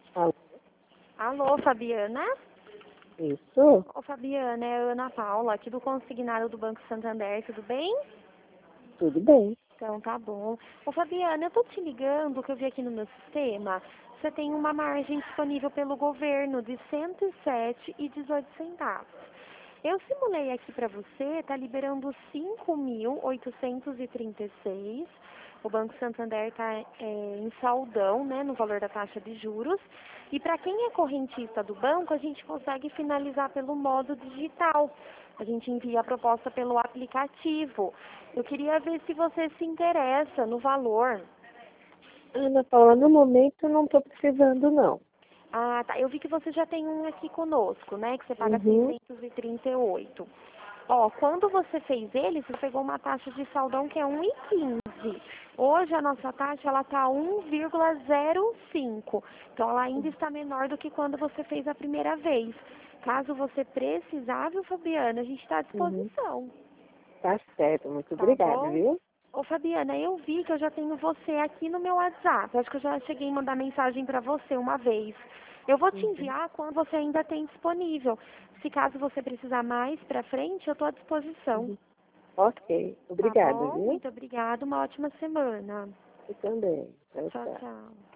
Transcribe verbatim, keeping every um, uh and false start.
Alô? Alô, Fabiana? Isso? Ô, Fabiana, é a Ana Paula, aqui do consignado do Banco Santander, tudo bem? Tudo bem. Então, tá bom. Ô, Fabiana, eu tô te ligando, que eu vi aqui no meu sistema, você tem uma margem disponível pelo governo de cento e sete e dezoito centavos. Eu simulei aqui para você, tá liberando cinco mil oitocentos e trinta e seis. O Banco Santander está é, em saldão, né, no valor da taxa de juros. E para quem é correntista do banco, a gente consegue finalizar pelo modo digital. A gente envia a proposta pelo aplicativo. Eu queria ver se você se interessa no valor. Ana Paula, no momento não estou precisando, não. Ah, tá. Eu vi que você já tem um aqui conosco, né? Que você paga Uhum. seiscentos e trinta e oito. Ó, quando você fez ele, você pegou uma taxa de saldão que é um e quinze. Hoje a nossa taxa ela tá um vírgula zero cinco. Então ela ainda está menor do que quando você fez a primeira vez. Caso você precisar, viu, Fabiana, a gente está à Uhum. disposição. Tá certo, muito Tá obrigada, bom? viu? Ô, Fabiana, eu vi que eu já tenho você aqui no meu WhatsApp. Acho que eu já cheguei a mandar mensagem para você uma vez. Eu vou te Uhum. enviar quando você ainda tem disponível. Se caso você precisar mais para frente, eu estou à disposição. Uhum. Ok, Tá obrigada, bom? viu? Muito obrigada. Uma ótima semana. Eu também. Tchau, Tchau, tchau. tchau.